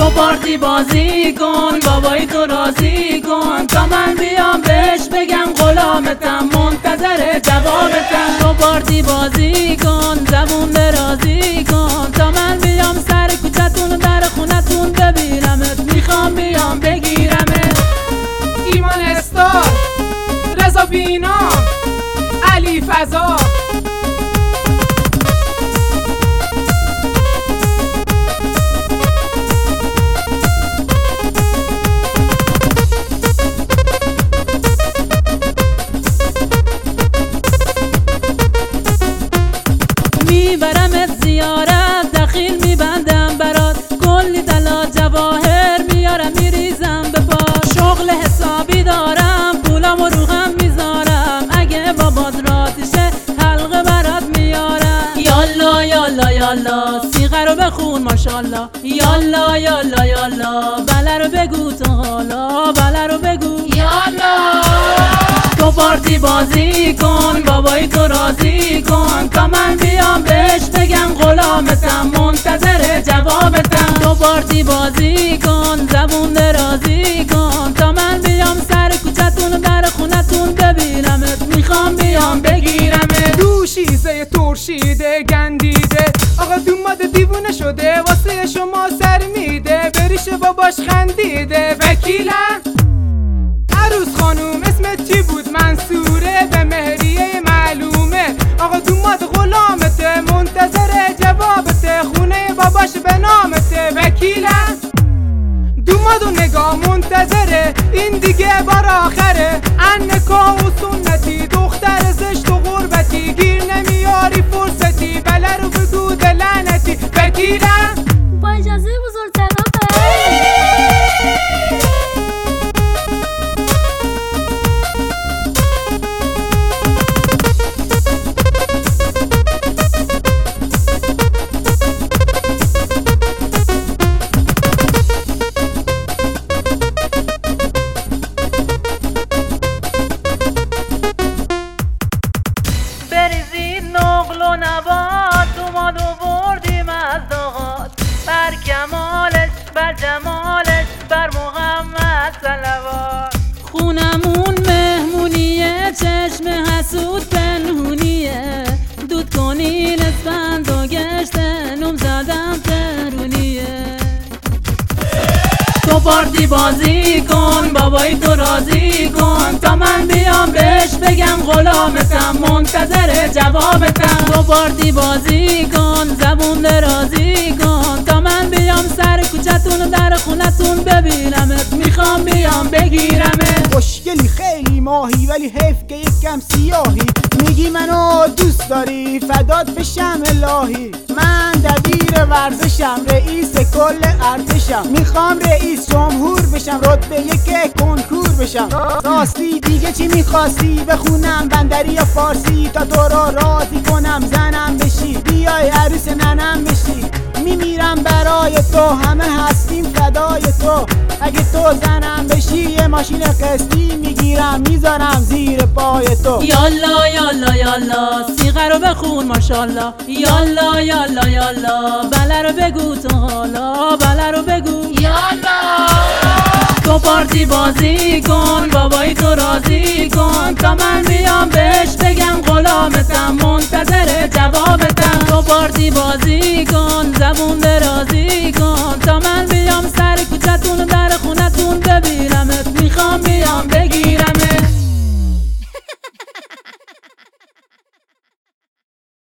تو پارتی بازی کن، بابای تو راضی کن تا من بیام بهش بگم غلامتم، منتظر جوابتم. تو پارتی بازی کن، زبون درازی کن تا من بیام سر کوچتون و در خونتون ببینمت، میخوام بیام بگیرمت. ایمان استار، رضا بینا، علی فضا. میبرمت زیارت، دخیل میبندم برات، کلی طلا جواهر میارم میریزم به پا. شغل حسابی دارم، پولامو رو هم میذارم، اگه بابات راتشه حلقه برات میارم. یالا یالا یالا سیغه رو بخون ماشالله، یالا یالا یالا بله رو بگو تو حالا، بله رو بگو یالا. تو پارتی بازی کن، بابای تو راضی کن تا من بیام بهش بگم غلامتم، منتظر جوابتم. تو پارتی بازی کن، زبون درازی کن تا من بیام سر کوچتون و در خونتون ببینمت، میخوام بیام بگیرمت. دوشیزه ترشیده گندیده، آقا دوماد دیوونه شده واسه شما سر میده، بریش باباش خندیده. وکیلم عروس خانوم اسمت چی بود؟ منصوره، به مهریه معلومه، آقا دوماد غلامته، منتظر جوابته، خونه باباش به نامته. وکیلم دوماد و نگاه منتظره، این دیگه بار آخره، نکاح و سنتی، دختر زشت و غربتی، گیر نمیاری فرصتی، بله رو بگو لعنتی. وکیلم با اجازه بزرگترا بریزید نقل و نبات، دوماد و بردیم از داغات، بر کمالش بر جمالش بر محمد صلوات. خونمون مهمونیه، چشم حسود پنهونیه، دود کنین اسفند و گشته، نوم زدم ترونیه. تو پارتی بازی کن، بابای تو راضی کن تا من بیام بهش بگم غلامتم، منتظر جوابتم. تو پارتی بازی کن، زبون درازی کن تا من بیام سر کوچتون و در خونتون ببینمت، میخوام بیام بگیرمت. خوشگلی خیلی ماهی ولی حیف که یکم سیاهی، میگی منو دوست داری فدات بشم الهی. من دبیر ورزشم، رئیس کل ارتشم، میخوام رئیس جمهور بشم، رتبه یک کنکور بشم. راستی دیگه چی میخواستی؟ بخونم بندری یا فارسی تا تو رو راضی کنم زنم بشی، بیای عروس ننم بشی. میمیرم برای تو، همه هستیم فدای تو، اگه تو زنم بشی یه ماشین قسطی میگیرم میذارم زیر پای تو. یالا یالا یالا سیغه رو بخون ماشالله، یالا یالا یالا بله رو بگو تو حالا، بله رو بگو یالا. تو پارتی بازی کن، بابای تو راضی کن تا من بیام بهش بگم غلامتم، منتظر جوابتم. تو پارتی بازی کن، زبون